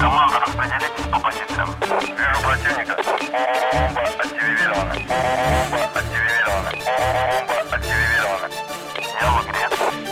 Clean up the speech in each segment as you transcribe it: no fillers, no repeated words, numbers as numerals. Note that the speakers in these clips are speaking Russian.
Команда, распределитесь по позициям. Вижу противника. Бомба активирована. Бомба активирована. Бомба активирована. Я в игре.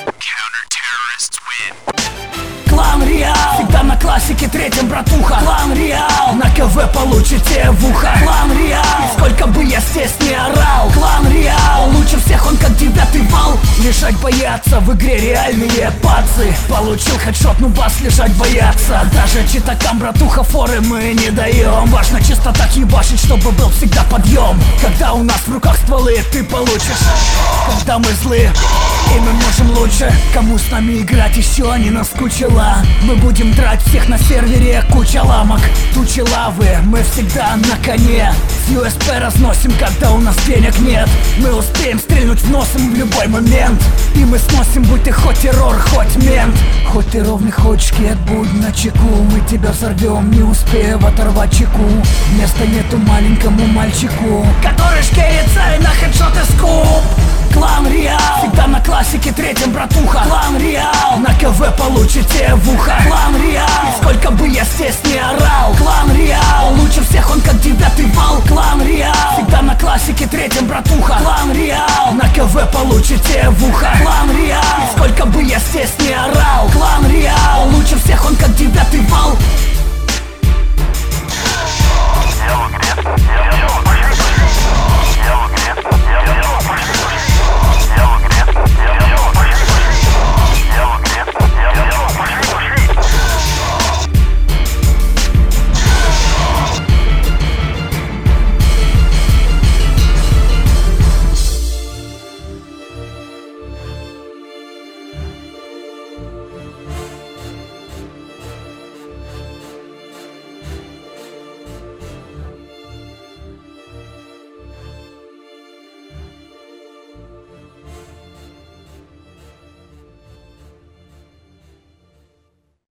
Клан Реал всегда на классике третьем, братуха. Клан Реал на КВ получите в ухо. Клан Реал, и сколько бы я здесь не орал. Клан Реал, лучше всех он как девятый вал. Лежать боятся, в игре реальные пацы. Получил хедшот, ну вас лежать боятся. Даже читакам, братуха, форы мы не даем. Важно чисто так ебашить, чтобы был всегда подъем. Когда у нас в руках стволы, ты получишь. Когда мы злы, и мы можем лучше. Кому с нами играть еще не наскучило. Мы будем драть всех на сервере, куча ламок, тучи лавы. Мы всегда на коне. С USP разносим, когда у нас денег нет. Мы успеем стрельнуть в носом в любой момент. И мы сносим, будь ты хоть террор, хоть мент. Хоть ты ровный, хоть шкет, будь начеку. Мы тебя взорвем, не успев оторвать чеку. Места нету маленькому мальчику, который шкерится и на хедшоты скуп. Клан Реал всегда на классике третьем, братуха. Клан Реал на КВ получите в ухо. Клан Реал, и